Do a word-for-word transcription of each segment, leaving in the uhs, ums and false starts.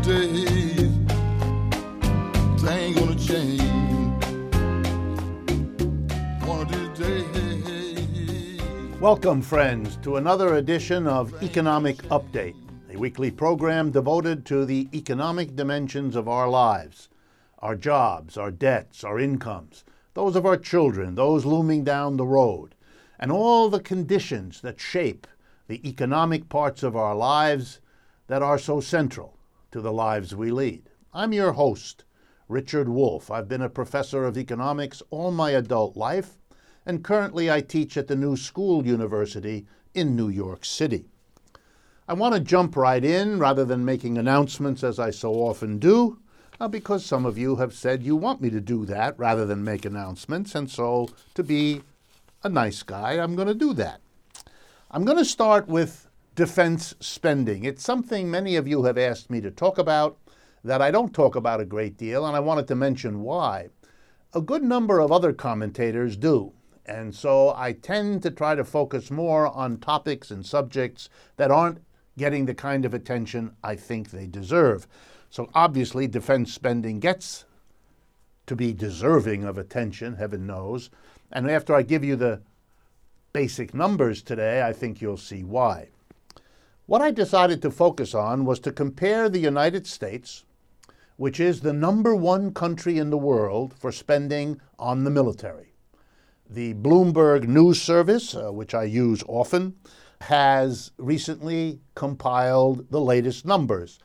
days, they ain't gonna change. One of these days. Welcome, friends, to another edition of Economic Update, a weekly program devoted to the economic dimensions of our lives, our jobs, our debts, our incomes, those of our children, those looming down the road, and all the conditions that shape the economic parts of our lives that are so central to the lives we lead. I'm your host, Richard Wolff. I've been a professor of economics all my adult life, and currently I teach at the New School University in New York City. I want to jump right in rather than making announcements as I so often do, uh, because some of you have said you want me to do that rather than make announcements, and so to be a nice guy, I'm going to do that. I'm going to start with defense spending. It's something many of you have asked me to talk about that I don't talk about a great deal, and I wanted to mention why. A good number of other commentators do, and so I tend to try to focus more on topics and subjects that aren't getting the kind of attention I think they deserve. So obviously defense spending gets to be deserving of attention, heaven knows, and after I give you the basic numbers today, I think you'll see why. What I decided to focus on was to compare the United States, which is the number one country in the world for spending on the military. The Bloomberg News Service, uh, which I use often, has recently compiled the latest numbers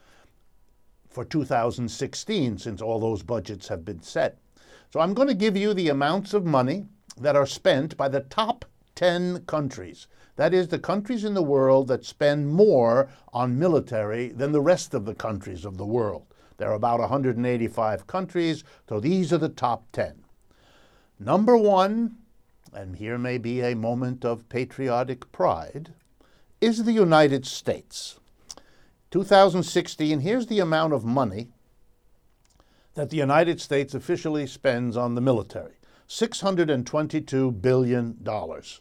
for two thousand sixteen, since all those budgets have been set. So I'm going to give you the amounts of money that are spent by the top ten countries. That is, the countries in the world that spend more on military than the rest of the countries of the world. There are about one hundred eighty-five countries, so these are the top ten. Number one, and here may be a moment of patriotic pride, is the United States. two thousand sixteen, here's the amount of money that the United States officially spends on the military. six hundred twenty-two billion dollars.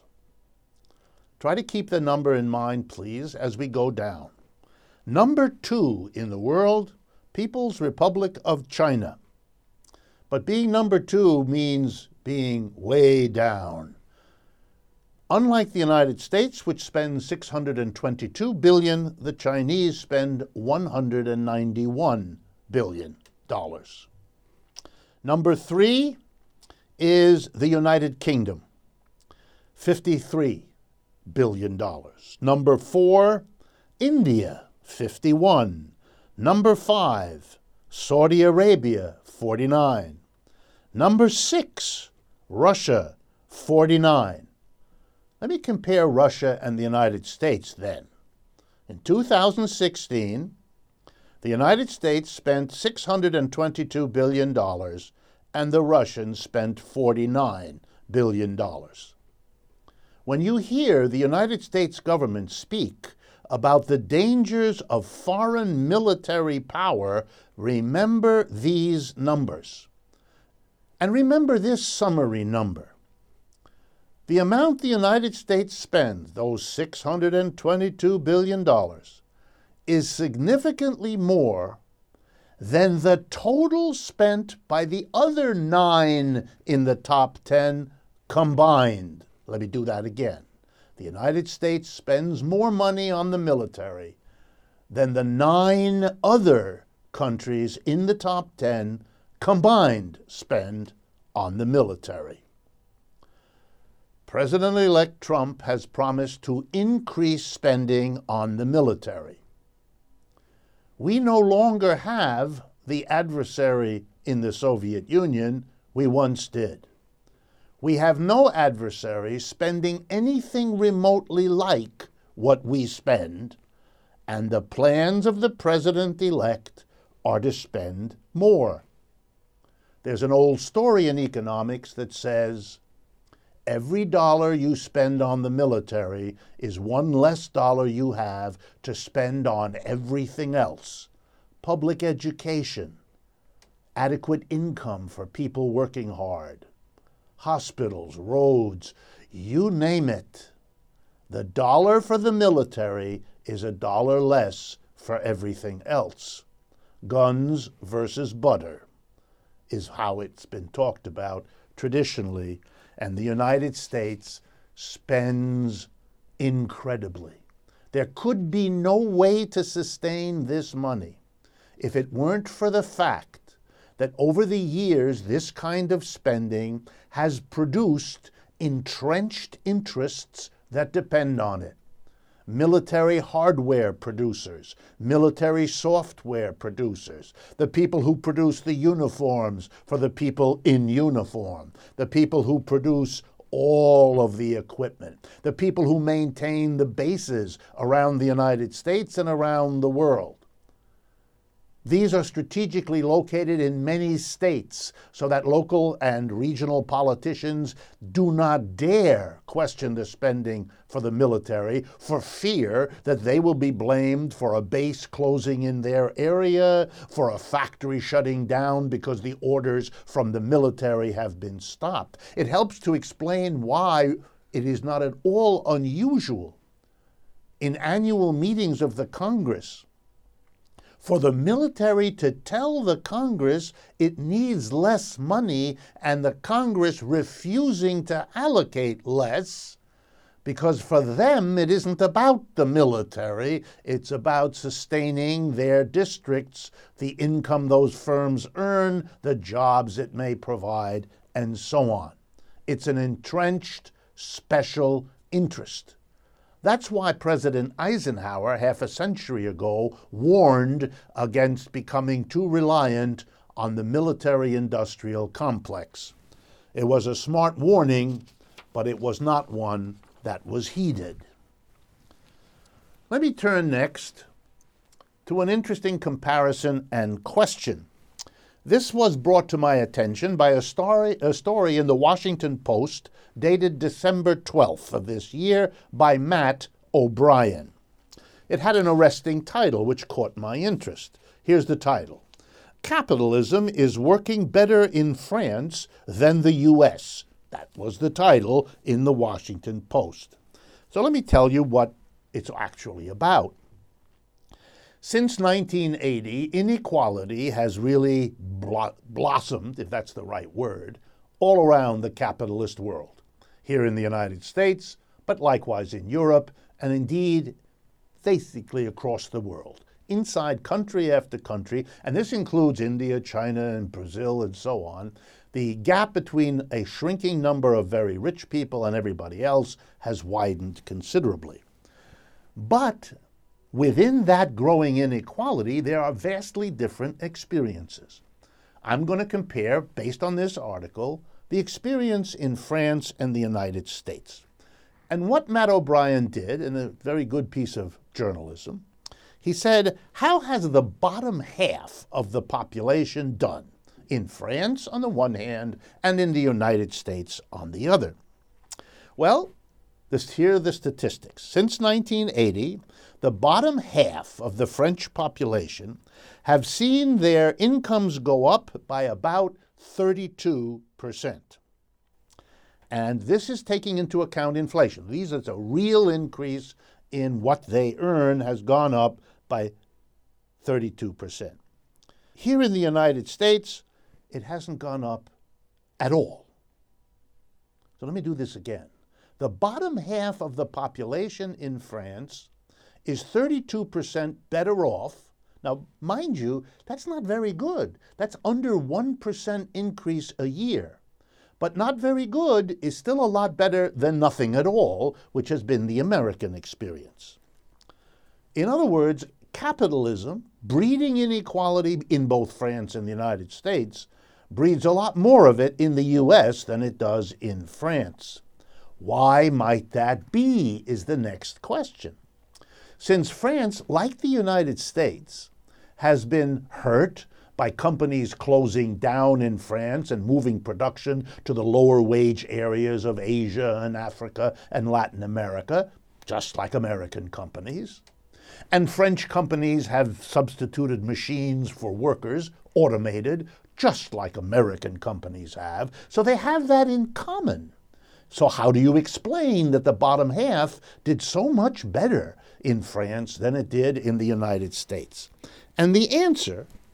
Try to keep the number in mind, please, as we go down. Number two in the world, People's Republic of China. But being number two means being way down. Unlike the United States, which spends six hundred twenty-two billion dollars, the Chinese spend one hundred ninety-one billion dollars. Number three is the United Kingdom, fifty-three billion dollars. Number four, India, fifty-one. Number five, Saudi Arabia, forty-nine. Number six, Russia, forty-nine. Let me compare Russia and the United States then. In two thousand sixteen, the United States spent six hundred twenty-two billion dollars and the Russians spent forty-nine billion dollars. When you hear the United States government speak about the dangers of foreign military power, remember these numbers. And remember this summary number. The amount the United States spends, those six hundred twenty-two billion dollars, is significantly more than the total spent by the other nine in the top ten combined. Let me do that again. The United States spends more money on the military than the nine other countries in the top ten combined spend on the military. President-elect Trump has promised to increase spending on the military. We no longer have the adversary in the Soviet Union we once did. We have no adversary spending anything remotely like what we spend, and the plans of the president-elect are to spend more. There's an old story in economics that says, every dollar you spend on the military is one less dollar you have to spend on everything else. Public education, adequate income for people working hard, hospitals, roads, you name it. The dollar for the military is a dollar less for everything else. guns versus butter, is how it's been talked about traditionally, and the United States spends incredibly. There could be no way to sustain this money if it weren't for the fact that over the years this kind of spending has produced entrenched interests that depend on it. Military hardware producers, military software producers, the people who produce the uniforms for the people in uniform, the people who produce all of the equipment, the people who maintain the bases around the United States and around the world. These are strategically located in many states so that local and regional politicians do not dare question the spending for the military for fear that they will be blamed for a base closing in their area, for a factory shutting down because the orders from the military have been stopped. It helps to explain why it is not at all unusual in annual meetings of the Congress for the military to tell the Congress it needs less money and the Congress refusing to allocate less, because for them it isn't about the military, it's about sustaining their districts, the income those firms earn, the jobs it may provide, and so on. It's an entrenched special interest. That's why President Eisenhower, half a century ago, warned against becoming too reliant on the military-industrial complex. It was a smart warning, but it was not one that was heeded. Let me turn next to an interesting comparison and question. This was brought to my attention by a story, a story in the Washington Post dated December twelfth of this year by Matt O'Brien. It had an arresting title which caught my interest. Here's the title: Capitalism is working better in France than the U S. That was the title in the Washington Post. So let me tell you what it's actually about. Since nineteen eighty, inequality has really blo- blossomed, if that's the right word, all around the capitalist world, here in the United States, but likewise in Europe, and indeed basically across the world, inside country after country, and this includes India, China, and Brazil, and so on. The gap between a shrinking number of very rich people and everybody else has widened considerably. But within that growing inequality, there are vastly different experiences. I'm going to compare, based on this article, the experience in France and the United States. And what Matt O'Brien did, in a very good piece of journalism, he said, how has the bottom half of the population done in France on the one hand and in the United States on the other? Well, this, here are the statistics. Since nineteen eighty, the bottom half of the French population have seen their incomes go up by about thirty-two percent. And this is taking into account inflation. These is a real increase in what they earn has gone up by thirty-two percent. Here in the United States, it hasn't gone up at all. So let me do this again. The bottom half of the population in France is thirty-two percent better off. Now, mind you, that's not very good. That's under one percent increase a year. But not very good is still a lot better than nothing at all, which has been the American experience. In other words, capitalism, breeding inequality in both France and the United States, breeds a lot more of it in the U S than it does in France. Why might that be, is the next question. Since France, like the United States, has been hurt by companies closing down in France and moving production to the lower wage areas of Asia and Africa and Latin America, just like American companies, and French companies have substituted machines for workers, automated, just like American companies have, so they have that in common. So how do you explain that the bottom half did so much better in France than it did in the United States? And the answer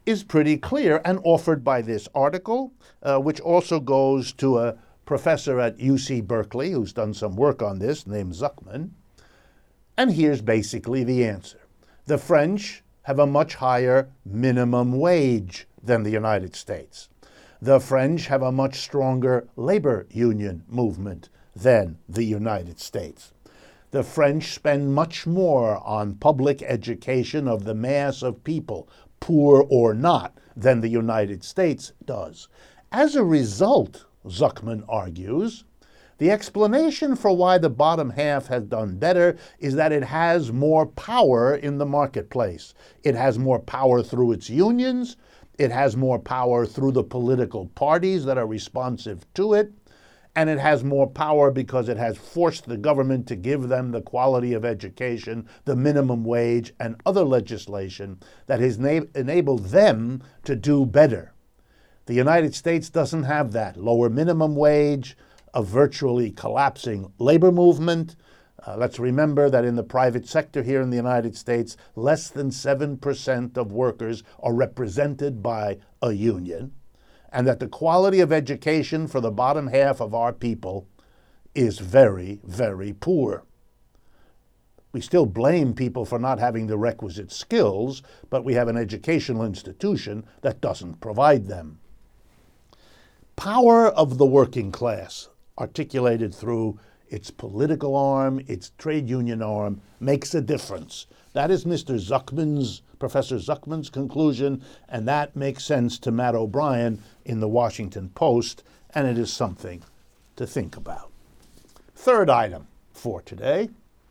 is pretty clear and offered by this article, uh, which also goes to a professor at U C Berkeley who's done some work on this named Zucman. And here's basically the answer. The French have a much higher minimum wage than the United States. The French have a much stronger labor union movement than the United States. The French spend much more on public education of the mass of people, poor or not, than the United States does. As a result, Zucman argues, the explanation for why the bottom half has done better is that it has more power in the marketplace. It has more power through its unions. It has more power through the political parties that are responsive to it. And it has more power because it has forced the government to give them the quality of education, the minimum wage, and other legislation that has na- enabled them to do better. The United States doesn't have that. Lower minimum wage, a virtually collapsing labor movement. Uh, let's remember that in the private sector here in the United States, less than seven percent of workers are represented by a union, and that the quality of education for the bottom half of our people is very, very poor. We still blame people for not having the requisite skills, but we have an educational institution that doesn't provide them. Power of the working class, articulated through its political arm, its trade union arm, makes a difference. That is Mister Zucman's, Professor Zucman's conclusion, and that makes sense to Matt O'Brien in the Washington Post, and it is something to think about. Third item for today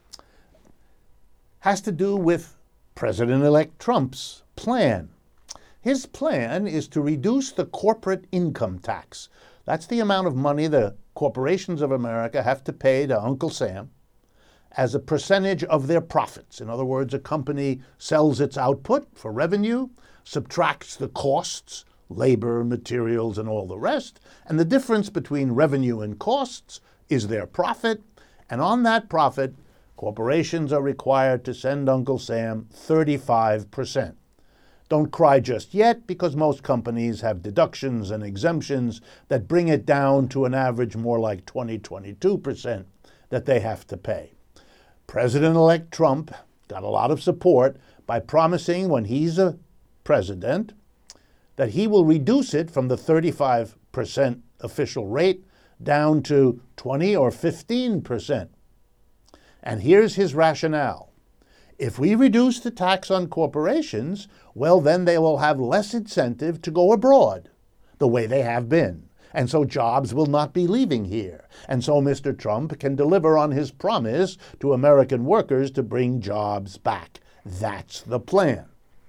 has to do with President-elect Trump's plan. His plan is to reduce the corporate income tax. That's the amount of money the corporations of America have to pay to Uncle Sam as a percentage of their profits. In other words, a company sells its output for revenue, subtracts the costs, labor, materials, and all the rest, and the difference between revenue and costs is their profit, and on that profit, corporations are required to send Uncle Sam thirty-five percent. Don't cry just yet, because most companies have deductions and exemptions that bring it down to an average more like twenty, twenty-two percent that they have to pay. President-elect Trump got a lot of support by promising when he's a president that he will reduce it from the thirty-five percent official rate down to twenty or fifteen percent. And here's his rationale. If we reduce the tax on corporations, well, then they will have less incentive to go abroad, the way they have been. And so jobs will not be leaving here. And so Mister Trump can deliver on his promise to American workers to bring jobs back. That's the plan.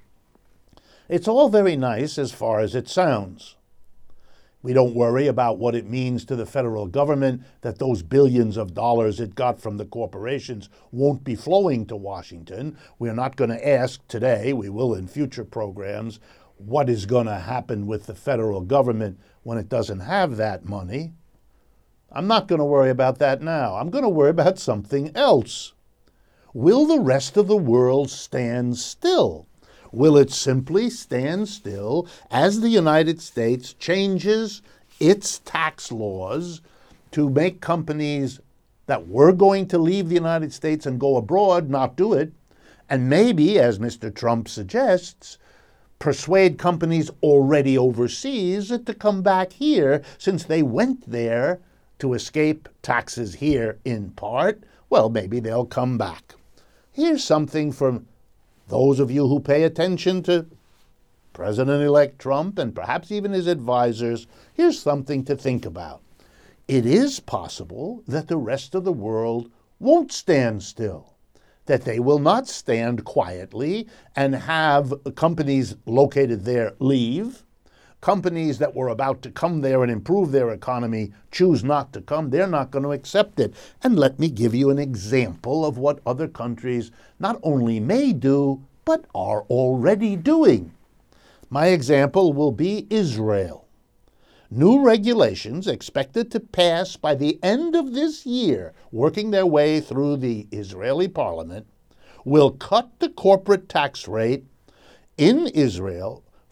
It's all very nice as far as it sounds. We don't worry about what it means to the federal government that those billions of dollars it got from the corporations won't be flowing to Washington. We're not going to ask today, we will in future programs, what is going to happen with the federal government when it doesn't have that money. I'm not going to worry about that now. I'm going to worry about something else. Will the rest of the world stand still? Will it simply stand still as the United States changes its tax laws to make companies that were going to leave the United States and go abroad not do it, and maybe, as Mister Trump suggests, persuade companies already overseas to come back here since they went there to escape taxes here in part? Well, maybe they'll come back. Here's something from those of you who pay attention to President-elect Trump and perhaps even his advisors. Here's something to think about. It is possible that the rest of the world won't stand still, that they will not stand quietly and have companies located there leave. Companies that were about to come there and improve their economy choose not to come. They're not going to accept it. And let me give you an example of what other countries not only may do, but are already doing. My example will be Israel. New regulations expected to pass by the end of this year, working their way through the Israeli parliament, will cut the corporate tax rate in Israel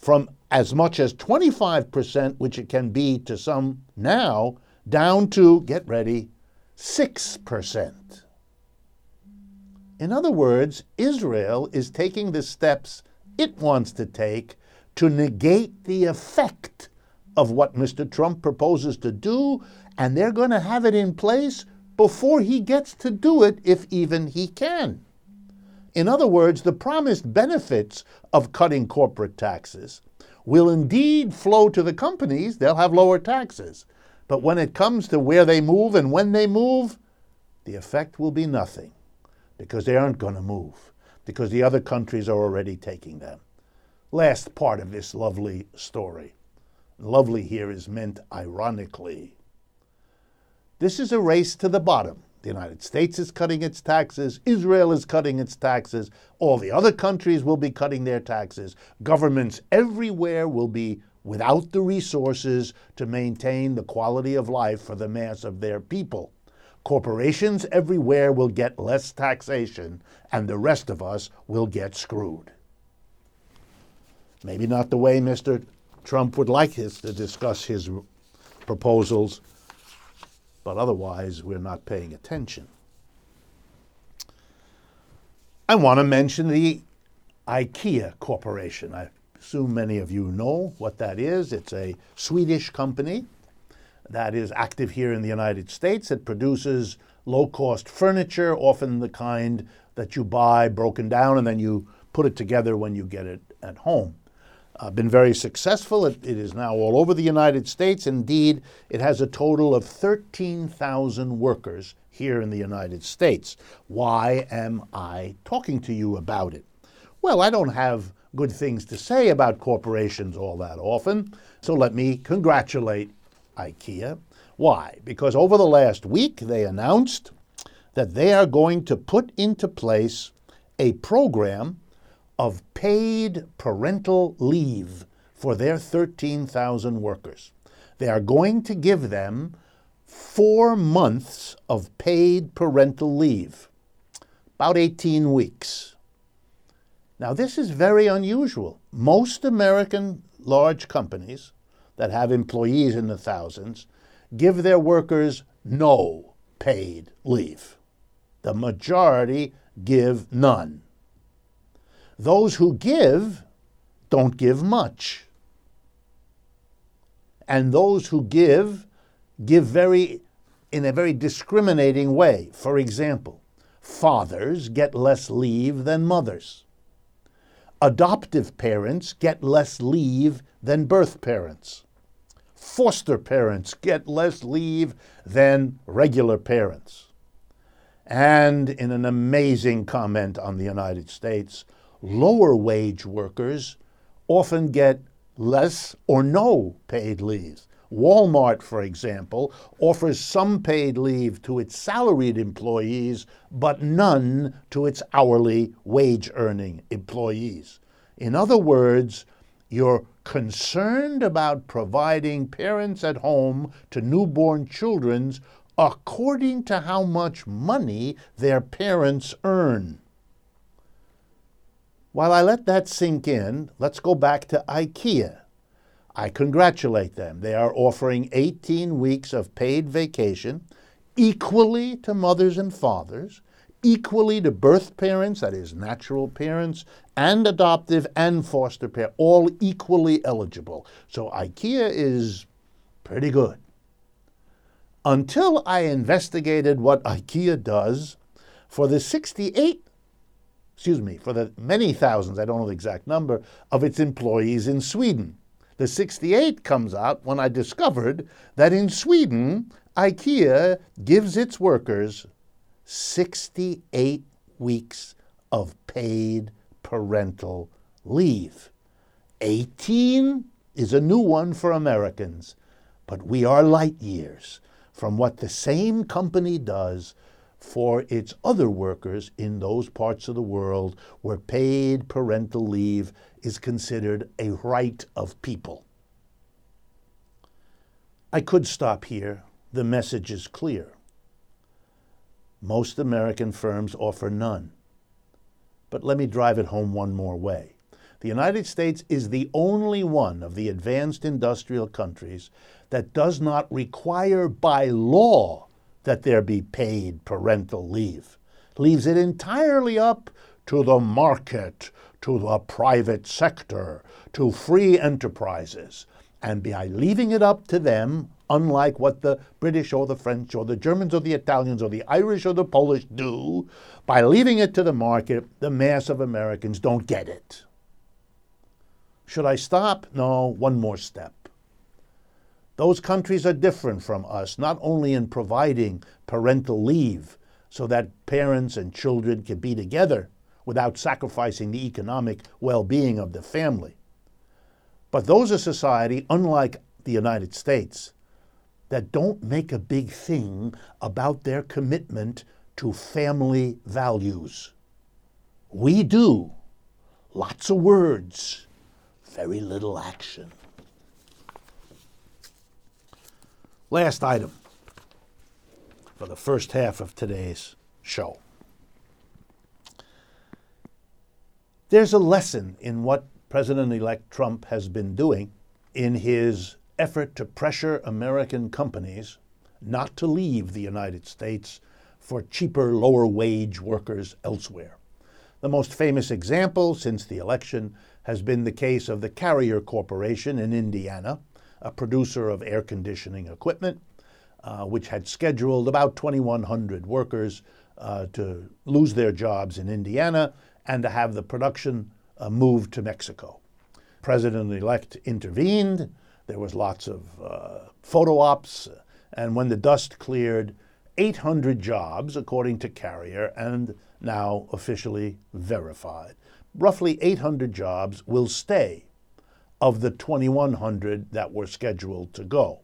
from as much as twenty-five percent, which it can be to some now, down to, get ready, six percent. In other words, Israel is taking the steps it wants to take to negate the effect of what Mister Trump proposes to do, and they're going to have it in place before he gets to do it, if even he can. In other words, the promised benefits of cutting corporate taxes will indeed flow to the companies. They'll have lower taxes. But when it comes to where they move and when they move, the effect will be nothing, because they aren't going to move, because the other countries are already taking them. Last part of this lovely story. Lovely here is meant ironically. This is a race to the bottom. The United States is cutting its taxes. Israel is cutting its taxes. All the other countries will be cutting their taxes. Governments everywhere will be without the resources to maintain the quality of life for the mass of their people. Corporations everywhere will get less taxation, and the rest of us will get screwed. Maybe not the way Mister Trump would like us to discuss his proposals, but otherwise we're not paying attention. I want to mention the IKEA Corporation. I assume many of you know what that is. It's a Swedish company that is active here in the United States. It produces low-cost furniture, often the kind that you buy broken down and then you put it together when you get it at home. Uh, been very successful. It, it is now all over the United States. Indeed, it has a total of thirteen thousand workers here in the United States. Why am I talking to you about it? Well, I don't have good things to say about corporations all that often, so let me congratulate IKEA. Why? Because over the last week, they announced that they are going to put into place a program of paid parental leave for their thirteen thousand workers. They are going to give them four months of paid parental leave, about eighteen weeks. Now, this is very unusual. Most American large companies that have employees in the thousands give their workers no paid leave. The majority give none. Those who give don't give much. And those who give, give very, in a very discriminating way. For example, fathers get less leave than mothers. Adoptive parents get less leave than birth parents. Foster parents get less leave than regular parents. And in an amazing comment on the United States, lower wage workers often get less or no paid leave. Walmart, for example, offers some paid leave to its salaried employees, but none to its hourly wage-earning employees. In other words, you're concerned about providing parents at home to newborn children according to how much money their parents earn. While I let that sink in, let's go back to IKEA. I congratulate them. They are offering eighteen weeks of paid vacation, equally to mothers and fathers, equally to birth parents, that is, natural parents, and adoptive and foster parents, all equally eligible. So IKEA is pretty good. Until I investigated what IKEA does for the sixty-eight excuse me, for the many thousands, I don't know the exact number, of its employees in Sweden. The sixty-eight comes out when I discovered that in Sweden, IKEA gives its workers sixty-eight weeks of paid parental leave. eighteen is a new one for Americans, but we are light years from what the same company does for its other workers in those parts of the world where paid parental leave is considered a right of people. I could stop here. The message is clear. Most American firms offer none. But let me drive it home one more way. The United States is the only one of the advanced industrial countries that does not require by law that there be paid parental leave. Leaves it entirely up to the market, to the private sector, to free enterprises. And by leaving it up to them, unlike what the British or the French or the Germans or the Italians or the Irish or the Polish do, by leaving it to the market, the mass of Americans don't get it. Should I stop? No, one more step. Those countries are different from us, not only in providing parental leave so that parents and children can be together without sacrificing the economic well-being of the family, but those are society, unlike the United States, that don't make a big thing about their commitment to family values. We do. Lots of words, very little action. Last item for the first half of today's show. There's a lesson in what President-elect Trump has been doing in his effort to pressure American companies not to leave the United States for cheaper, lower-wage workers elsewhere. The most famous example since the election has been the case of the Carrier Corporation in Indiana, a producer of air conditioning equipment, uh, which had scheduled about twenty-one hundred workers uh, to lose their jobs in Indiana and to have the production uh, moved to Mexico. President-elect intervened. There was lots of uh, photo ops, and when the dust cleared, eight hundred jobs, according to Carrier, and now officially verified, roughly eight hundred jobs will stay of the twenty-one hundred that were scheduled to go.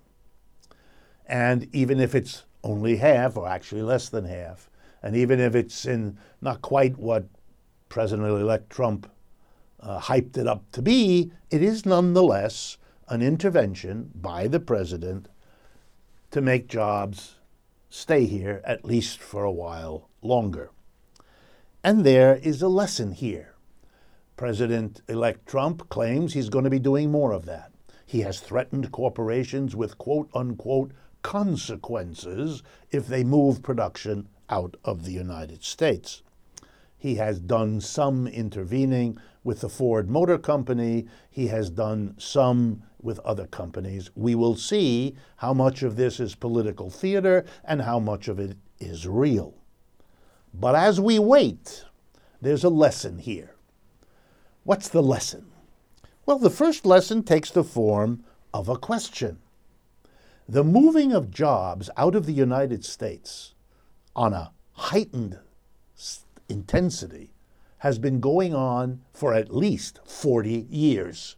And even if it's only half, or actually less than half, and even if it's in not quite what President-elect Trump uh, hyped it up to be, it is nonetheless an intervention by the president to make jobs stay here at least for a while longer. And there is a lesson here. President-elect Trump claims he's going to be doing more of that. He has threatened corporations with quote-unquote consequences if they move production out of the United States. He has done some intervening with the Ford Motor Company. He has done some with other companies. We will see how much of this is political theater and how much of it is real. But as we wait, there's a lesson here. What's the lesson? Well, the first lesson takes the form of a question. The moving of jobs out of the United States on a heightened intensity has been going on for at least forty years.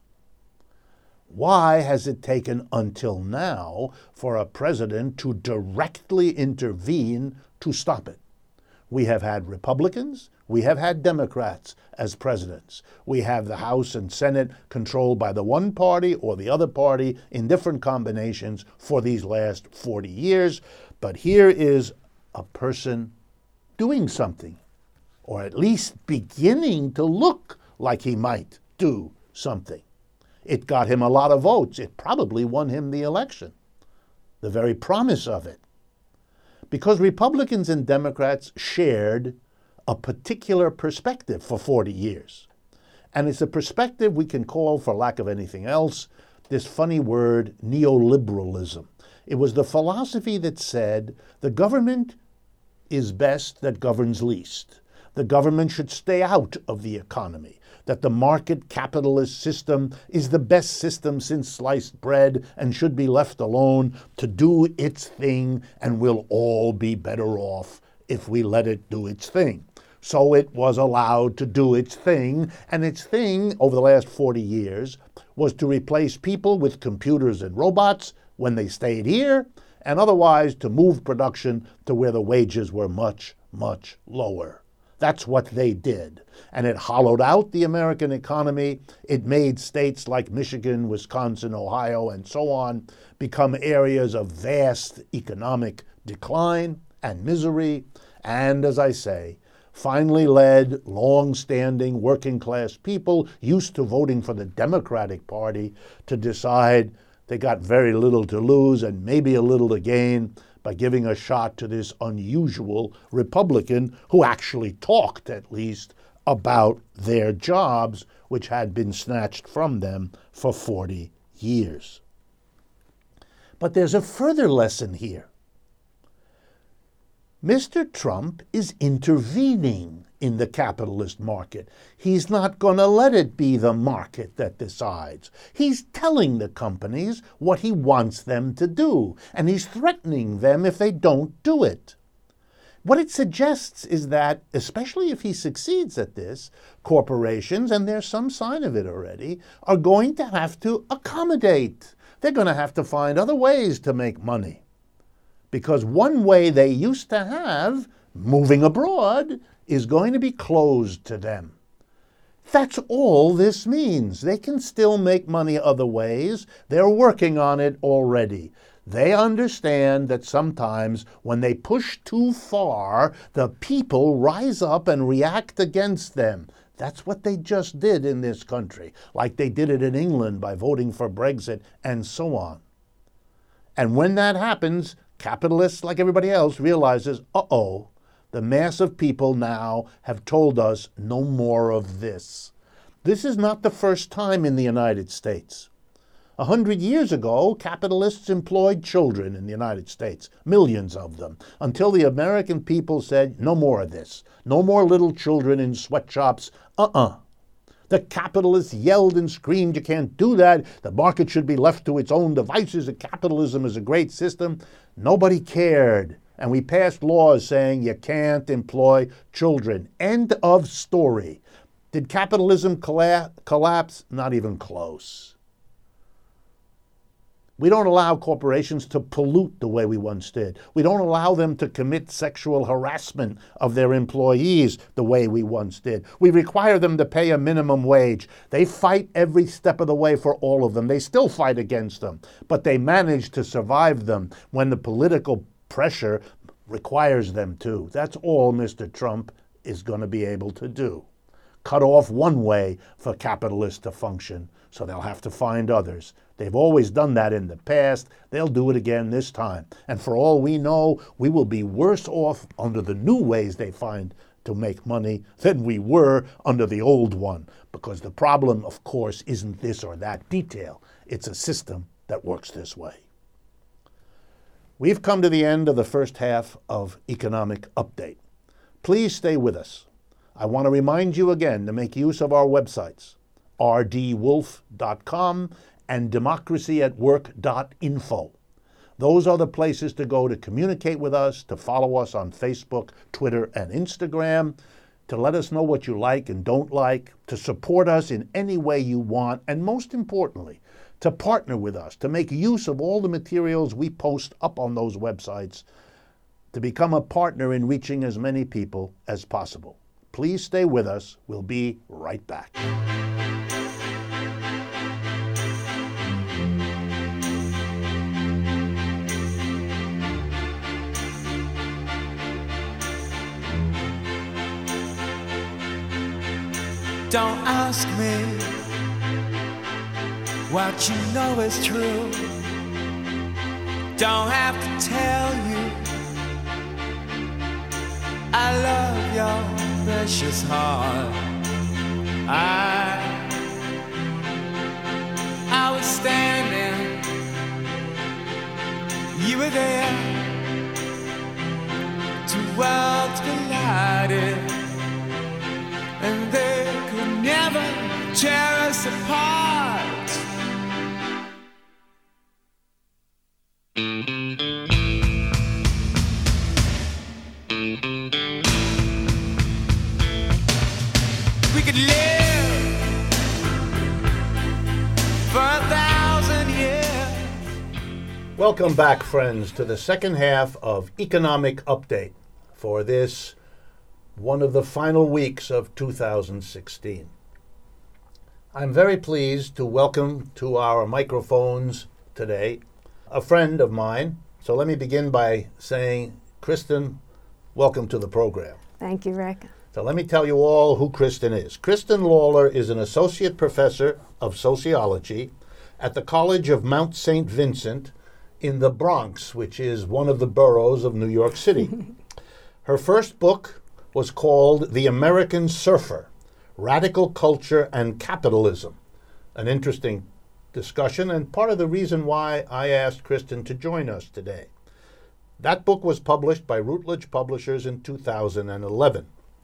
Why has it taken until now for a president to directly intervene to stop it? We have had Republicans, we have had Democrats as presidents. We have the House and Senate controlled by the one party or the other party in different combinations for these last forty years. But here is a person doing something, or at least beginning to look like he might do something. It got him a lot of votes. It probably won him the election. The very promise of it. Because Republicans and Democrats shared a particular perspective for forty years. And it's a perspective we can call, for lack of anything else, this funny word, neoliberalism. It was the philosophy that said the government is best that governs least. The government should stay out of the economy, that the market capitalist system is the best system since sliced bread and should be left alone to do its thing, and we'll all be better off if we let it do its thing. So it was allowed to do its thing, and its thing over the last forty years was to replace people with computers and robots when they stayed here, and otherwise to move production to where the wages were much, much lower. That's what they did. And it hollowed out the American economy. It made states like Michigan, Wisconsin, Ohio, and so on become areas of vast economic decline and misery. And as I say, finally led long-standing working-class people used to voting for the Democratic Party to decide they got very little to lose and maybe a little to gain by giving a shot to this unusual Republican who actually talked, at least, about their jobs, which had been snatched from them for forty years. But there's a further lesson here. Mister Trump is intervening in the capitalist market. He's not going to let it be the market that decides. He's telling the companies what he wants them to do, and he's threatening them if they don't do it. What it suggests is that, especially if he succeeds at this, corporations, and there's some sign of it already, are going to have to accommodate. They're going to have to find other ways to make money. Because one way they used to have, moving abroad, is going to be closed to them. That's all this means. They can still make money other ways. They're working on it already. They understand that sometimes when they push too far, the people rise up and react against them. That's what they just did in this country, like they did it in England by voting for Brexit and so on. And when that happens, capitalists, like everybody else, realizes, uh-oh, the mass of people now have told us no more of this. This is not the first time in the United States. A hundred years ago, capitalists employed children in the United States, millions of them, until the American people said, no more of this. No more little children in sweatshops. Uh-uh. The capitalists yelled and screamed, you can't do that. The market should be left to its own devices. Capitalism is a great system. Nobody cared. And we passed laws saying you can't employ children. End of story. Did capitalism colla- collapse? Not even close. We don't allow corporations to pollute the way we once did. We don't allow them to commit sexual harassment of their employees the way we once did. We require them to pay a minimum wage. They fight every step of the way for all of them. They still fight against them, but they manage to survive them when the political pressure requires them to. That's all Mister Trump is going to be able to do. Cut off one way for capitalists to function, so they'll have to find others. They've always done that in the past. They'll do it again this time. And for all we know, we will be worse off under the new ways they find to make money than we were under the old one. Because the problem, of course, isn't this or that detail. It's a system that works this way. We've come to the end of the first half of Economic Update. Please stay with us. I want to remind you again to make use of our websites, r d wolf dot com and democracy at work dot info. Those are the places to go to communicate with us, to follow us on Facebook, Twitter, and Instagram, to let us know what you like and don't like, to support us in any way you want, and most importantly, to partner with us, to make use of all the materials we post up on those websites, to become a partner in reaching as many people as possible. Please stay with us. We'll be right back. Don't ask me what you know is true. Don't have to tell you I love your precious heart. I I was standing, you were there. Two worlds collided, and they could never tear us apart. We could live for a thousand years. Welcome back, friends, to the second half of Economic Update for this one of the final weeks of two thousand sixteen. I'm very pleased to welcome to our microphones today a friend of mine. So let me begin by saying, Kristen, welcome to the program. Thank you, Rick. So let me tell you all who Kristen is. Kristen Lawler is an associate professor of sociology at the College of Mount Saint Vincent in the Bronx, which is one of the boroughs of New York City. Her first book was called The American Surfer, Radical Culture and Capitalism. An interesting discussion and part of the reason why I asked Kristen to join us today. That book was published by Routledge Publishers in two thousand eleven.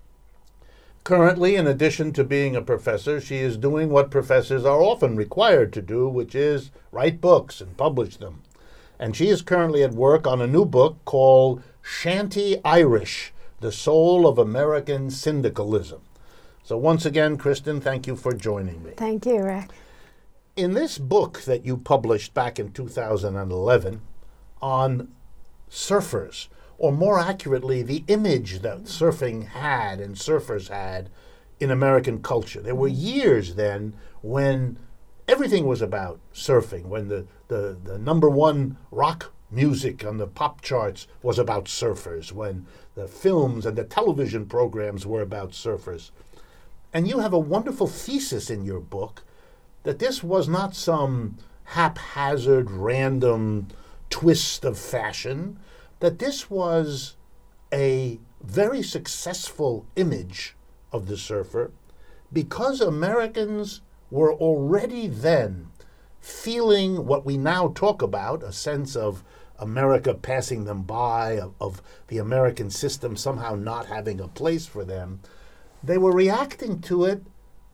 Currently, in addition to being a professor, she is doing what professors are often required to do, which is write books and publish them. And she is currently at work on a new book called Shanty Irish, The Soul of American Syndicalism. So once again, Kristen, thank you for joining me. Thank you, Rick. In this book that you published back in two thousand eleven on surfers, or more accurately, the image that surfing had and surfers had in American culture. There were years then when everything was about surfing, when the, the, the number one rock music on the pop charts was about surfers, when the films and the television programs were about surfers. And you have a wonderful thesis in your book that this was not some haphazard, random twist of fashion, that this was a very successful image of the surfer because Americans were already then feeling what we now talk about, a sense of America passing them by, of, of the American system somehow not having a place for them. They were reacting to it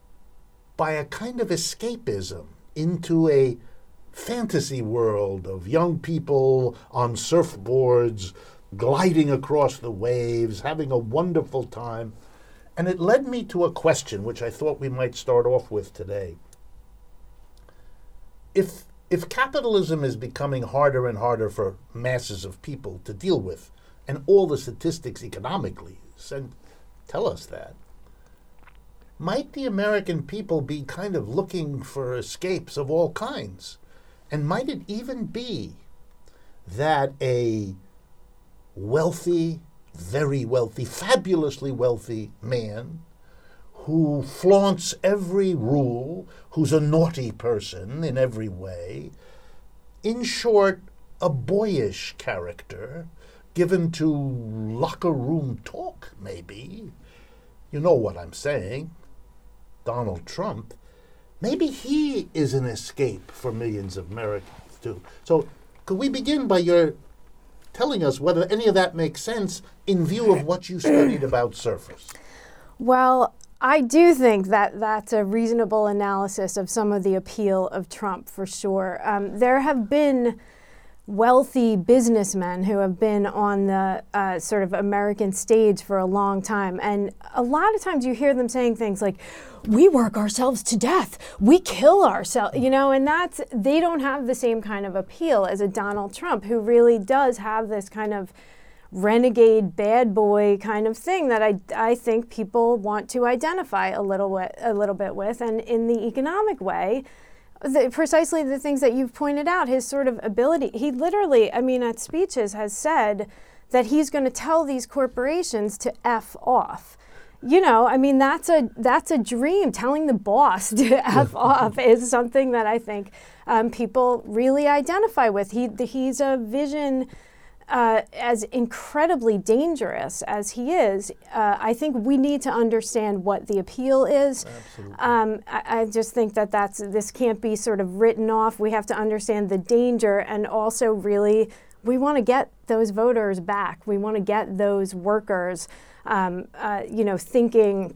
by a kind of escapism into a fantasy world of young people on surfboards, gliding across the waves, having a wonderful time. And it led me to a question which I thought we might start off with today. If, if capitalism is becoming harder and harder for masses of people to deal with, and all the statistics economically send, tell us that, might the American people be kind of looking for escapes of all kinds? And might it even be that a wealthy, very wealthy, fabulously wealthy man who flaunts every rule, who's a naughty person in every way, in short, a boyish character given to locker room talk, maybe, you know what I'm saying, Donald Trump, maybe he is an escape for millions of Americans, too. So could we begin by your telling us whether any of that makes sense in view of what you studied about surfers? Well, I do think that that's a reasonable analysis of some of the appeal of Trump, for sure. Um, there have been wealthy businessmen who have been on the uh, sort of American stage for a long time. And a lot of times you hear them saying things like, we work ourselves to death, we kill ourselves, you know, and that's, they don't have the same kind of appeal as a Donald Trump, who really does have this kind of renegade bad boy kind of thing that I, I think people want to identify a little, with, a little bit with. And in the economic way, The, precisely the things that you've pointed out, his sort of ability. He literally, I mean, at speeches has said that he's going to tell these corporations to F off. You know, I mean, that's a that's a dream. Telling the boss to F off is something that I think um, people really identify with. He He's a vision uh, as incredibly dangerous as he is. Uh, I think we need to understand what the appeal is. Absolutely. Um, I, I just think that that's this can't be sort of written off. We have to understand the danger, and also really we want to get those voters back. We want to get those workers, um, uh, you know, thinking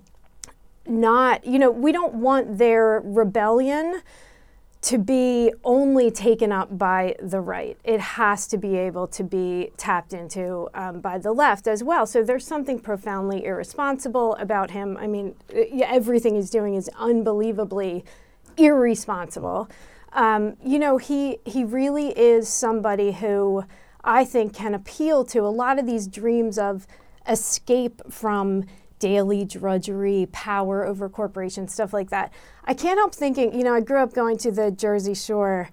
not, you know, we don't want their rebellion to be only taken up by the right. It has to be able to be tapped into um, by the left as well. So there's something profoundly irresponsible about him. I mean, everything he's doing is unbelievably irresponsible. Um, you know, he he really is somebody who I think can appeal to a lot of these dreams of escape from daily drudgery, power over corporations, stuff like that. I can't help thinking, you know, I grew up going to the Jersey Shore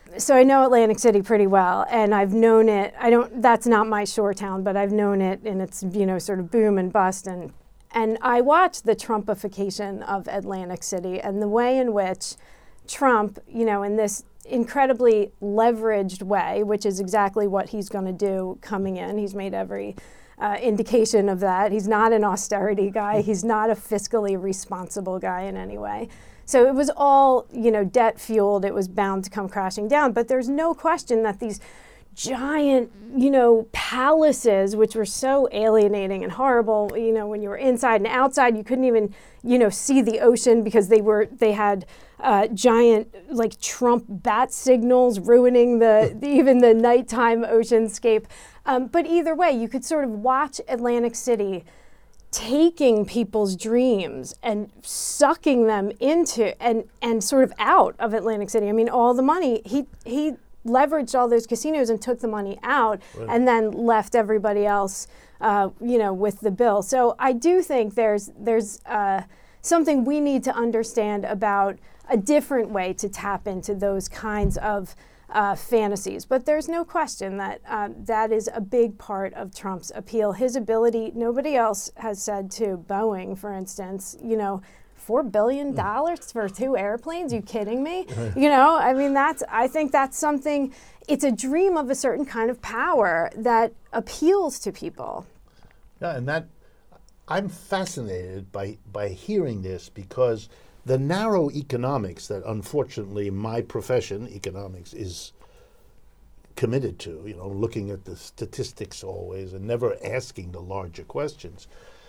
So I know Atlantic City pretty well, and I've known it. I don't. That's not my shore town, but I've known it in its, you know, sort of boom and bust. And and I watched the Trumpification of Atlantic City and the way in which Trump, you know, in this incredibly leveraged way, which is exactly what he's going to do coming in. He's made every uh, indication of that. He's not an austerity guy. He's not a fiscally responsible guy in any way. So it was all, you know, debt fueled. It was bound to come crashing down. But there's no question that these giant, you know, palaces, which were so alienating and horrible, you know, when you were inside and outside, you couldn't even, you know, see the ocean because they were, they had uh, giant, like, Trump bat signals ruining the, the even the nighttime oceanscape. Um, but either way, you could sort of watch Atlantic City taking people's dreams and sucking them into and and sort of out of Atlantic City. I mean, all the money, he he leveraged all those casinos and took the money out, right, and then left everybody else, uh, you know, with the bill. So I do think there's there's uh, something we need to understand about a different way to tap into those kinds of Uh, fantasies. But there's no question that uh, that is a big part of Trump's appeal. His ability, nobody else has said to Boeing, for instance, you know, four billion dollars for two airplanes? You kidding me? You know, I mean, that's, I think that's something, it's a dream of a certain kind of power that appeals to people. Yeah, and that, I'm fascinated by, by hearing this because the narrow economics that unfortunately my profession, economics, is committed to, you know, looking at the statistics always and never asking the larger questions,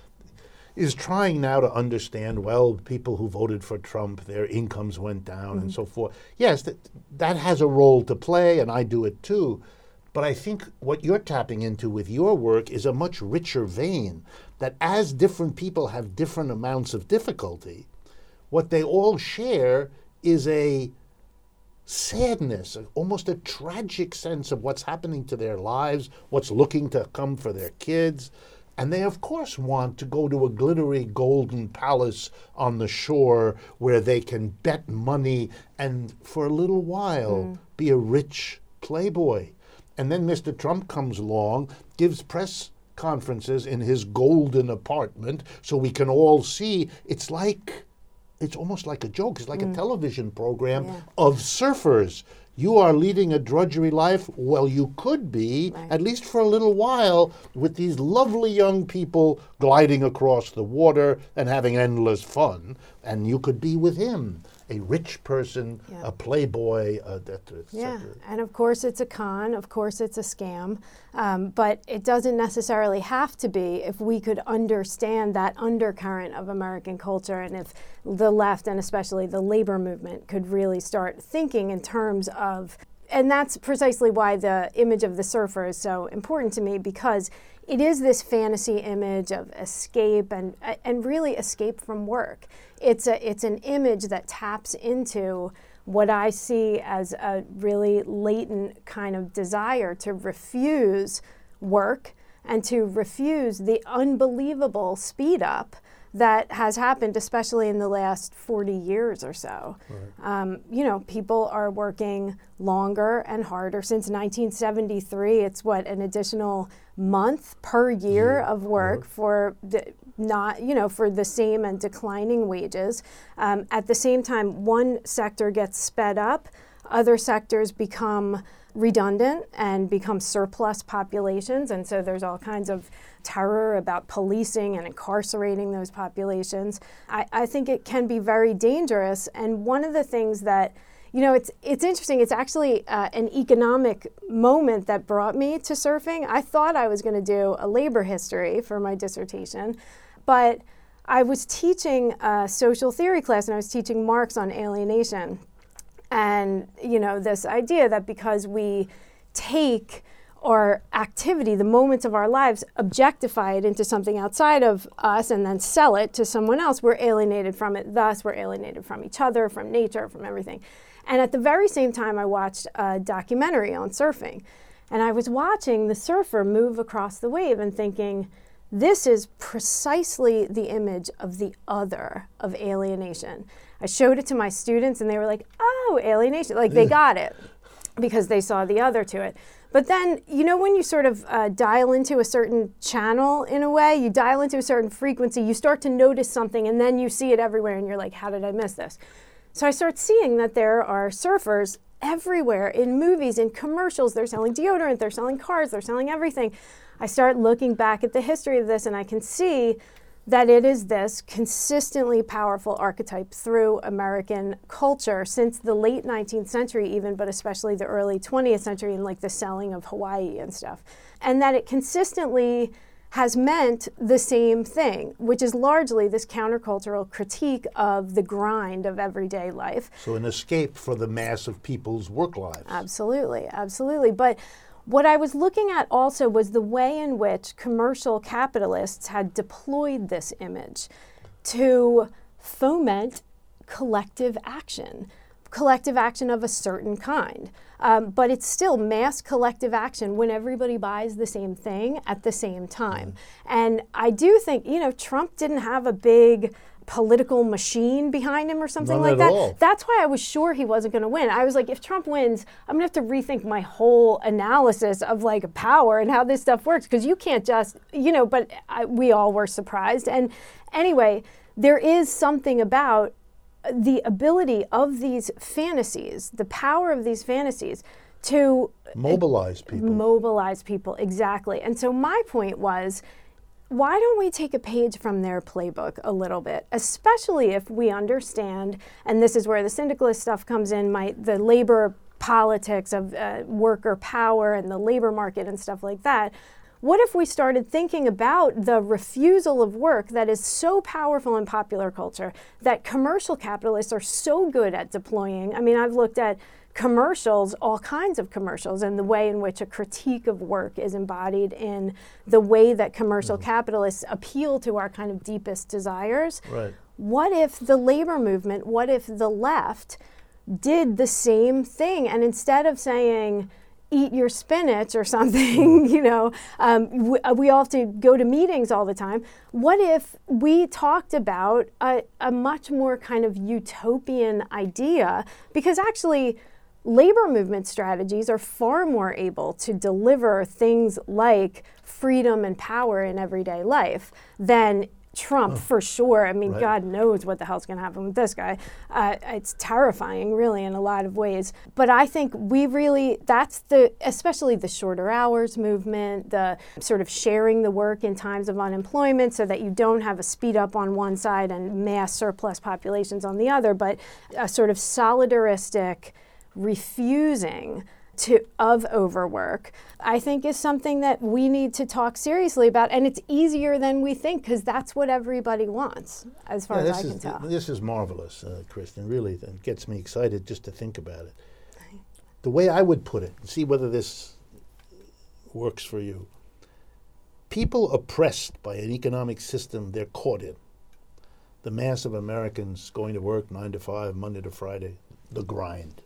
is trying now to understand, well, people who voted for Trump, their incomes went down, mm-hmm, and so forth. Yes, that, that has a role to play, and I do it too. But I think what you're tapping into with your work is a much richer vein, that as different people have different amounts of difficulty, what they all share is a sadness, almost a tragic sense of what's happening to their lives, what's looking to come for their kids. And they, of course, want to go to a glittery golden palace on the shore where they can bet money and, for a little while, mm. be a rich playboy. And then Mister Trump comes along, gives press conferences in his golden apartment so we can all see. It's like... It's almost like a joke. It's like mm. a television program yeah. of surfers. You are leading a drudgery life. Well, you could be, right, at least for a little while, with these lovely young people gliding across the water and having endless fun. And you could be with him, a rich person, yeah. a playboy, uh, et cetera, et yeah, cetera. And of course it's a con, of course it's a scam, um, but it doesn't necessarily have to be if we could understand that undercurrent of American culture, and if the left and especially the labor movement could really start thinking in terms of, and that's precisely why the image of the surfer is so important to me, because it is this fantasy image of escape and and really escape from work. It's a it's an image that taps into what I see as a really latent kind of desire to refuse work and to refuse the unbelievable speed up that has happened, especially in the last forty years or so. Right. Um, you know, people are working longer and harder. Since nineteen seventy-three, it's what, an additional month per year yeah. of work yeah. for the, not, you know, for the same and declining wages. Um, at the same time, one sector gets sped up, other sectors become redundant and become surplus populations, and so there's all kinds of terror about policing and incarcerating those populations. I, I think it can be very dangerous, and one of the things that, you know, it's it's interesting, it's actually uh, an economic moment that brought me to surfing. I thought I was going to do a labor history for my dissertation, but I was teaching a social theory class, and I was teaching Marx on alienation. And, you know, this idea that because we take our activity, the moments of our lives, objectify it into something outside of us and then sell it to someone else, we're alienated from it. Thus, we're alienated from each other, from nature, from everything. And at the very same time, I watched a documentary on surfing. And I was watching the surfer move across the wave and thinking, this is precisely the image of the other, of alienation. I showed it to my students and they were like, oh, alienation, like they got it. because they saw the other to it. But then, you know, when you sort of uh, dial into a certain channel in a way, you dial into a certain frequency, you start to notice something, and then you see it everywhere, and you're like, how did I miss this? So I start seeing that there are surfers everywhere in movies, in commercials. They're selling deodorant, they're selling cars, they're selling everything. I start looking back at the history of this, and I can see that it is this consistently powerful archetype through American culture since the late nineteenth century even, but especially the early twentieth century, and like the selling of Hawaii and stuff. And that it consistently has meant the same thing, which is largely this countercultural critique of the grind of everyday life. So an escape for the mass of people's work lives. Absolutely, absolutely. But what I was looking at also was the way in which commercial capitalists had deployed this image to foment collective action, collective action of a certain kind. Um, but it's still mass collective action when everybody buys the same thing at the same time. Mm. And I do think, you know, Trump didn't have a big political machine behind him or something None like at that. all. That's why I was sure he wasn't going to win. I was like, if Trump wins, I'm going to have to rethink my whole analysis of like power and how this stuff works, because you can't just, you know, but I, we all were surprised. And anyway, there is something about the ability of these fantasies, the power of these fantasies to mobilize people. Mobilize people, exactly. And so my point was, why don't we take a page from their playbook a little bit, especially if we understand, and this is where the syndicalist stuff comes in, my, the labor politics of uh, worker power and the labor market and stuff like that. What if we started thinking about the refusal of work that is so powerful in popular culture, that commercial capitalists are so good at deploying? I mean, I've looked at commercials, all kinds of commercials, and the way in which a critique of work is embodied in the way that commercial mm-hmm. capitalists appeal to our kind of deepest desires. Right. What if the labor movement, what if the left did the same thing, and instead of saying, eat your spinach or something, you know, um, we, we all have to go to meetings all the time. What if we talked about a, a much more kind of utopian idea? Because actually, labor movement strategies are far more able to deliver things like freedom and power in everyday life than Trump, oh, for sure. I mean, right. God knows what the hell's going to happen with this guy. Uh, it's terrifying, really, in a lot of ways. But I think we really, that's the, especially the shorter hours movement, the sort of sharing the work in times of unemployment so that you don't have a speed up on one side and mass surplus populations on the other, but a sort of solidaristic refusing to of overwork, I think is something that we need to talk seriously about, and it's easier than we think because that's what everybody wants, as far yeah, as I is, can tell. This is marvelous, uh, Kristen. Really, it gets me excited just to think about it. The way I would put it, see whether this works for you. People oppressed by an economic system they're caught in. The mass of Americans going to work nine to five, Monday to Friday, the grind,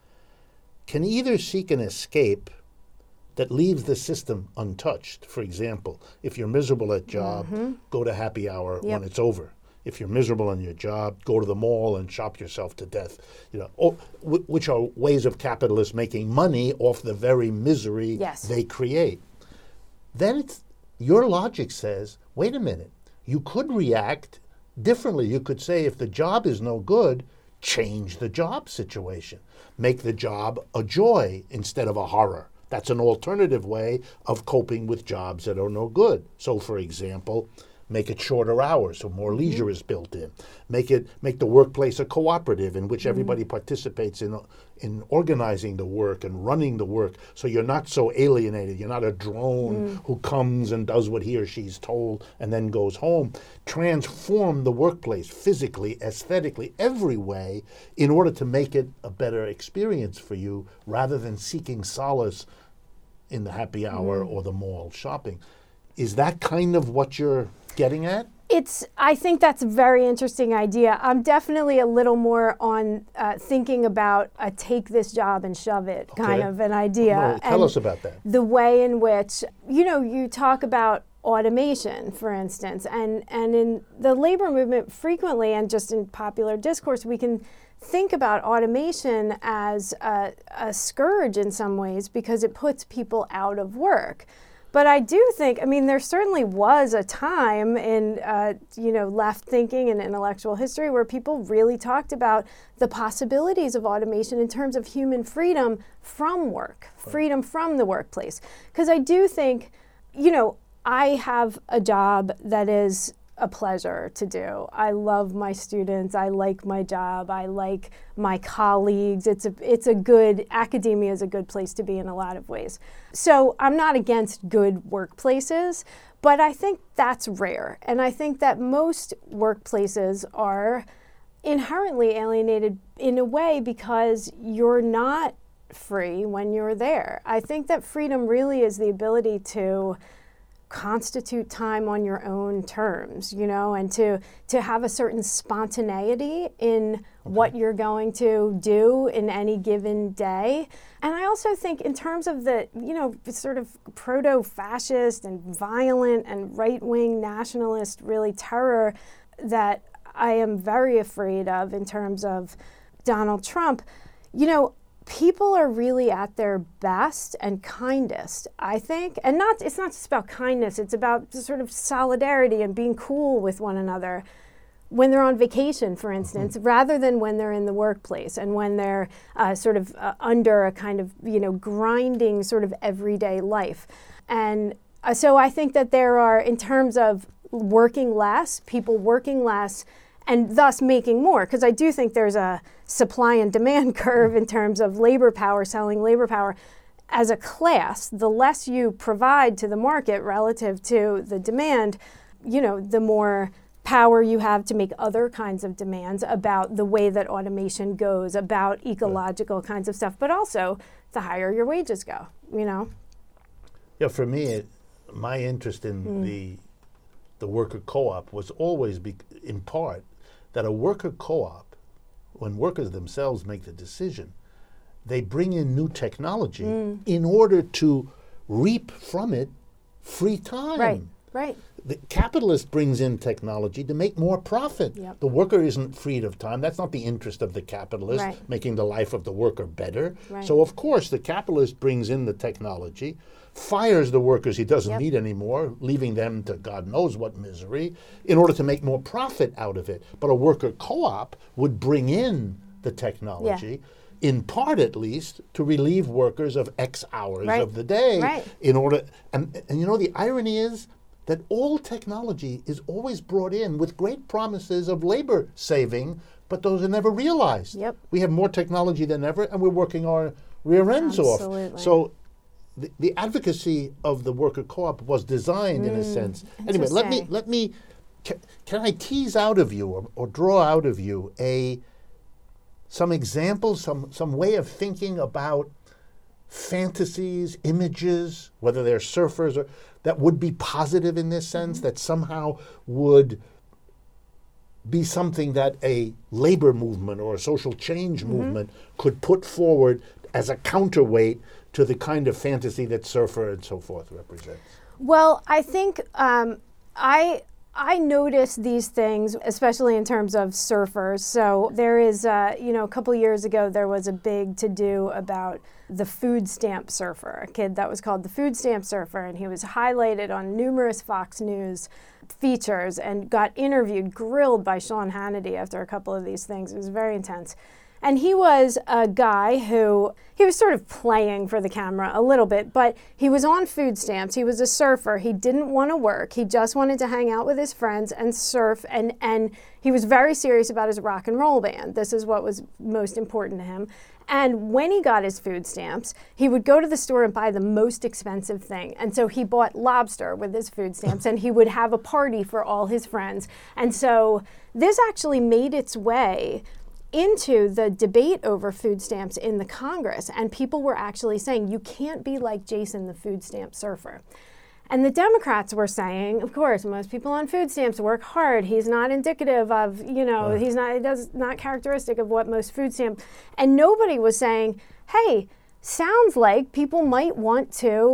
can either seek an escape that leaves the system untouched. For example, if you're miserable at job, mm-hmm. go to happy hour yep. when it's over. If you're miserable on your job, go to the mall and shop yourself to death. You know, or, w- which are ways of capitalists making money off the very misery yes. they create. Then it's, your logic says, wait a minute, you could react differently. You could say, if the job is no good, change the job situation. Make the job a joy instead of a horror. That's an alternative way of coping with jobs that are no good. So, for example, make it shorter hours so more leisure mm-hmm. is built in. Make it make the workplace a cooperative in which mm-hmm. everybody participates in in organizing the work and running the work, so you're not so alienated. You're not a drone mm. who comes and does what he or she's told and then goes home. Transform the workplace physically, aesthetically, every way in order to make it a better experience for you rather than seeking solace in the happy hour mm. or the mall shopping. Is that kind of what you're getting at? It's. I think that's a very interesting idea. I'm definitely a little more on uh, thinking about a take this job and shove it okay. kind of an idea. No, tell and us about that. The way in which, you know, you talk about automation, for instance. And, and in the labor movement frequently, and just in popular discourse, we can think about automation as a, a scourge in some ways because it puts people out of work. But I do think, I mean, there certainly was a time in, uh, you know, left thinking and intellectual history where people really talked about the possibilities of automation in terms of human freedom from work, freedom from the workplace. Because I do think, you know, I have a job that is a pleasure to do. I love my students. I like my job. I like my colleagues. It's a it's a good, academia is a good place to be in a lot of ways. So I'm not against good workplaces, but I think that's rare. And I think that most workplaces are inherently alienated in a way because you're not free when you're there. I think that freedom really is the ability to constitute time on your own terms, you know, and to to have a certain spontaneity in okay. what you're going to do in any given day. And I also think in terms of the, you know, sort of proto-fascist and violent and right-wing nationalist really terror that I am very afraid of in terms of Donald Trump, you know, people are really at their best and kindest, I think. And not it's not just about kindness, it's about sort of solidarity and being cool with one another when they're on vacation, for instance, mm-hmm. rather than when they're in the workplace and when they're uh, sort of uh, under a kind of, you know, grinding sort of everyday life. And uh, so I think that there are, in terms of working less, people working less, and thus making more, because I do think there's a supply and demand curve in terms of labor power, selling labor power. As a class, the less you provide to the market relative to the demand, you know, the more power you have to make other kinds of demands about the way that automation goes, about ecological right. kinds of stuff, but also the higher your wages go, you know? Yeah, for me, it, my interest in mm. the the worker co-op was always, be, in part, that a worker co-op, when workers themselves make the decision, they bring in new technology mm. in order to reap from it free time. Right, right. The capitalist brings in technology to make more profit. Yep. The worker isn't freed of time. That's not the interest of the capitalist, right. making the life of the worker better. Right. So, of course, the capitalist brings in the technology, fires the workers he doesn't yep. need anymore, leaving them to God knows what misery, in order to make more profit out of it. But a worker co-op would bring in the technology, yeah. in part at least, to relieve workers of X hours right. of the day. Right. In order, and, and you know, the irony is that all technology is always brought in with great promises of labor saving, but those are never realized. Yep. We have more technology than ever, and we're working our rear ends Absolutely. off. So the, the advocacy of the worker co-op was designed mm, in a sense. Anyway, let me, let me, can, can I tease out of you or, or draw out of you a some examples, some, some way of thinking about fantasies, images, whether they're surfers or that would be positive in this sense, mm-hmm. that somehow would be something that a labor movement or a social change mm-hmm. movement could put forward as a counterweight to the kind of fantasy that surfer and so forth represents? Well, I think um, I I notice these things, especially in terms of surfers. So there is, uh, you know, a couple years ago, there was a big to-do about the food stamp surfer, a kid that was called the food stamp surfer, and he was highlighted on numerous Fox News features and got interviewed, grilled by Sean Hannity after a couple of these things. It was very intense. And he was a guy who, he was sort of playing for the camera a little bit, but he was on food stamps. He was a surfer. He didn't want to work. He just wanted to hang out with his friends and surf. And, and he was very serious about his rock and roll band. This is what was most important to him. And when he got his food stamps, he would go to the store and buy the most expensive thing. And so he bought lobster with his food stamps, and he would have a party for all his friends. And so this actually made its way into the debate over food stamps in the Congress, and people were actually saying, you can't be like Jason the food stamp surfer. And the Democrats were saying, of course, most people on food stamps work hard. He's not indicative of, you know, right. he's not, it does not characteristic of what most food stamp. And nobody was saying, hey, sounds like people might want to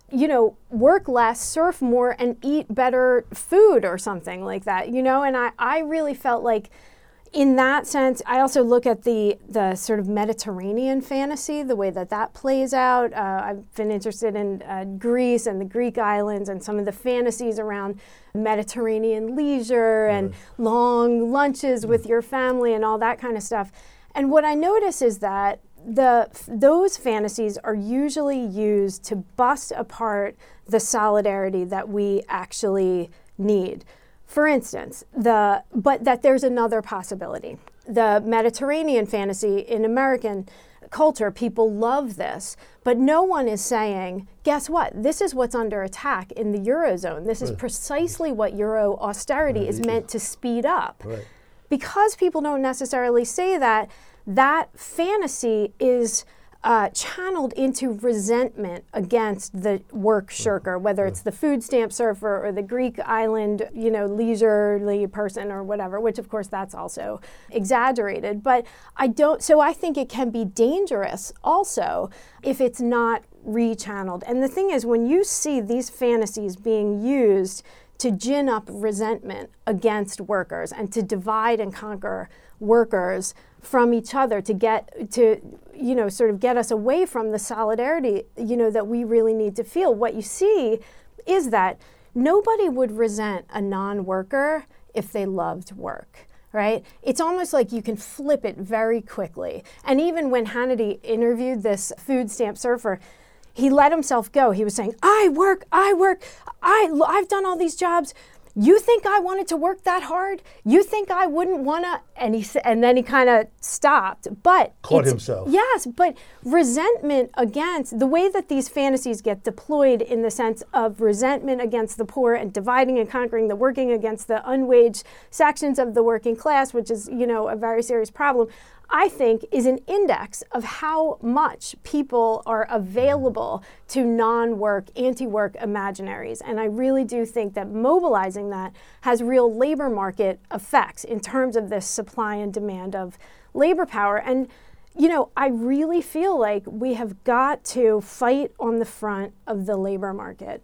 you know, work less, surf more, and eat better food or something like that, you know? And I, I really felt like in that sense, I also look at the the sort of Mediterranean fantasy, the way that that plays out. Uh, I've been interested in uh, Greece and the Greek islands and some of the fantasies around Mediterranean leisure and Right. long lunches with your family and all that kind of stuff. And what I notice is that the those fantasies are usually used to bust apart the solidarity that we actually need. For instance, the but that there's another possibility. The Mediterranean fantasy in American culture, people love this, but no one is saying, guess what? This is what's under attack in the Eurozone. This is Right. precisely what Euro austerity Right. is meant to speed up. Right. Because people don't necessarily say that, that fantasy is uh, channeled into resentment against the work shirker, whether it's the food stamp surfer or the Greek island, you know, leisurely person or whatever, which of course that's also exaggerated. But I don't, so I think it can be dangerous also if it's not rechanneled. And the thing is, when you see these fantasies being used to gin up resentment against workers and to divide and conquer workers from each other, to get to, you know, sort of get us away from the solidarity, you know, that we really need to feel. What you see is that nobody would resent a non-worker if they loved work, right? It's almost like you can flip it very quickly. And even when Hannity interviewed this food stamp surfer, he let himself go. He was saying, I work, I work, I, I've done all these jobs. You think I wanted to work that hard? You think I wouldn't want to? And he sa- and then he kind of stopped. But Caught it's- himself. Yes, but resentment against the way that these fantasies get deployed in the sense of resentment against the poor and dividing and conquering the working against the unwaged sections of the working class, which is, you know, a very serious problem, I think is an index of how much people are available to non-work, anti-work imaginaries. And I really do think that mobilizing that has real labor market effects in terms of this supply and demand of labor power. And, you know, I really feel like we have got to fight on the front of the labor market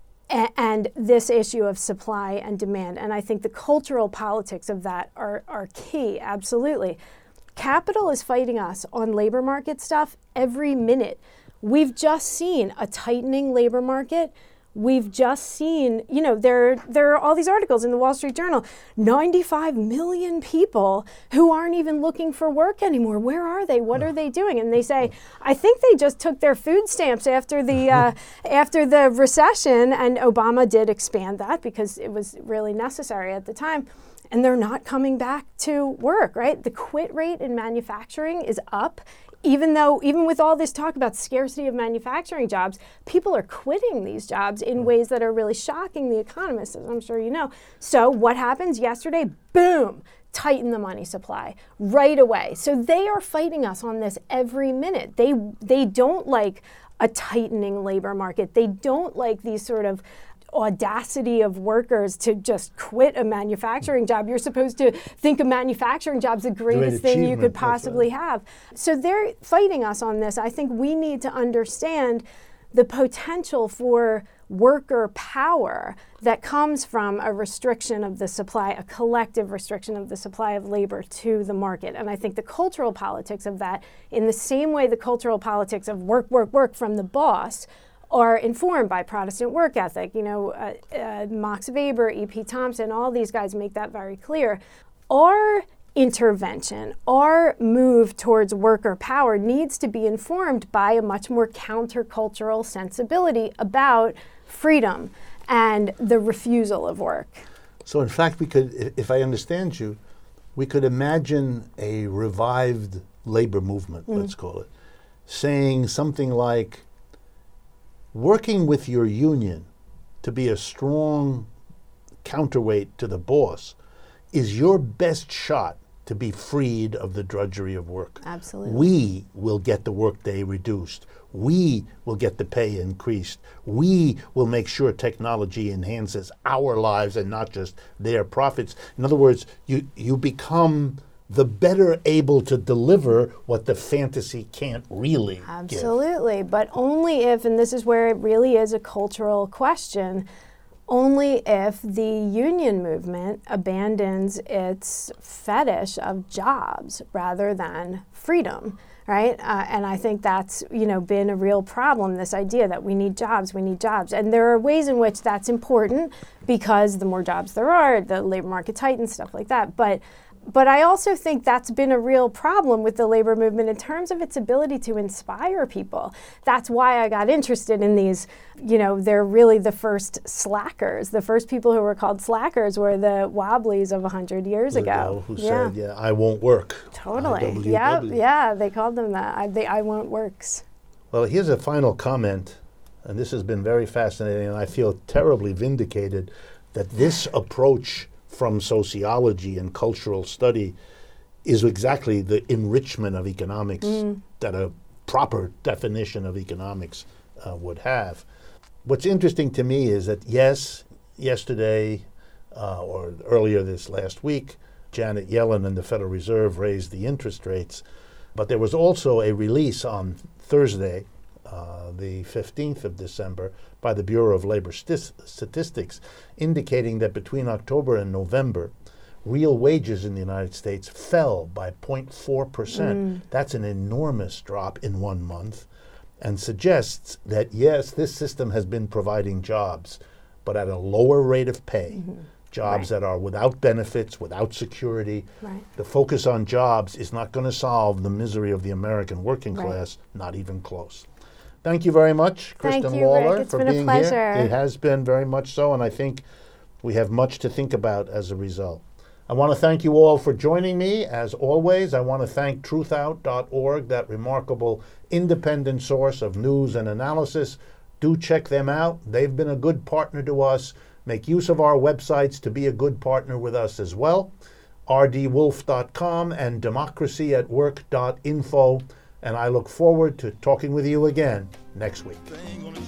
a- and this issue of supply and demand. And I think the cultural politics of that are, are key, absolutely. Capital is fighting us on labor market stuff every minute. We've just seen a tightening labor market. We've just seen, you know, there, there are all these articles in the Wall Street Journal, ninety-five million people who aren't even looking for work anymore. Where are they? What are they doing? And they say, I think they just took their food stamps after the uh, after the recession, and Obama did expand that because it was really necessary at the time. And they're not coming back to work, right? The quit rate in manufacturing is up. Even though, even with all this talk about scarcity of manufacturing jobs, people are quitting these jobs in ways that are really shocking the economists, as I'm sure you know. So what happens yesterday? Boom, tighten the money supply right away. So they are fighting us on this every minute. They they don't like a tightening labor market. They don't like these sort of audacity of workers to just quit a manufacturing job. You're supposed to think a manufacturing job's the greatest thing you could achievement, that's right. possibly have. So they're fighting us on this. I think we need to understand the potential for worker power that comes from a restriction of the supply, a collective restriction of the supply of labor to the market. And I think the cultural politics of that, in the same way the cultural politics of work, work, work from the boss are informed by Protestant work ethic. You know, uh, uh, Max Weber, E P Thompson, all these guys make that very clear. Our intervention, our move towards worker power needs to be informed by a much more countercultural sensibility about freedom and the refusal of work. So in fact, we could, i- if I understand you, we could imagine a revived labor movement, Mm-hmm. let's call it, saying something like, working with your union to be a strong counterweight to the boss is your best shot to be freed of the drudgery of work. Absolutely. We will get the workday reduced. We will get the pay increased. We will make sure technology enhances our lives and not just their profits. In other words, you, you become the better able to deliver what the fantasy can't really give. Absolutely, but only if, and this is where it really is a cultural question, only if the union movement abandons its fetish of jobs rather than freedom, right? Uh, and I think that's, you know, been a real problem, this idea that we need jobs, we need jobs. And there are ways in which that's important because the more jobs there are, the labor market tightens, stuff like that. But But I also think that's been a real problem with the labor movement in terms of its ability to inspire people. That's why I got interested in these, you know, they're really the first slackers. The first people who were called slackers were the Wobblies of one hundred years ago. Who yeah. said, yeah, I won't work. Totally. Yeah, yeah, they called them that. I, the I won't works. Well, here's a final comment, and this has been very fascinating, and I feel terribly vindicated that this approach from sociology and cultural study is exactly the enrichment of economics mm. that a proper definition of economics uh, would have. What's interesting to me is that, yes, yesterday uh, or earlier this last week, Janet Yellen and the Federal Reserve raised the interest rates, but there was also a release on Thursday, uh, the fifteenth of December, by the Bureau of Labor Stis- Statistics, indicating that between October and November, real wages in the United States fell by zero point four percent. Mm. That's an enormous drop in one month, and suggests that, yes, this system has been providing jobs, but at a lower rate of pay. Mm-hmm. Jobs right. that are without benefits, without security. Right. The focus on jobs is not going to solve the misery of the American working right. class, not even close. Thank you very much, Thank Kristen you, Waller, Rick. It's for been being a pleasure. here. It has been very much so, and I think we have much to think about as a result. I want to thank you all for joining me. As always, I want to thank truth out dot org, that remarkable independent source of news and analysis. Do check them out. They've been a good partner to us. Make use of our websites to be a good partner with us as well. r d wolf dot com and democracy at work dot info. And I look forward to talking with you again next week. Ain't gonna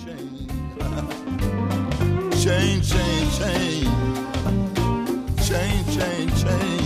change. change, change, change. Change, change, change.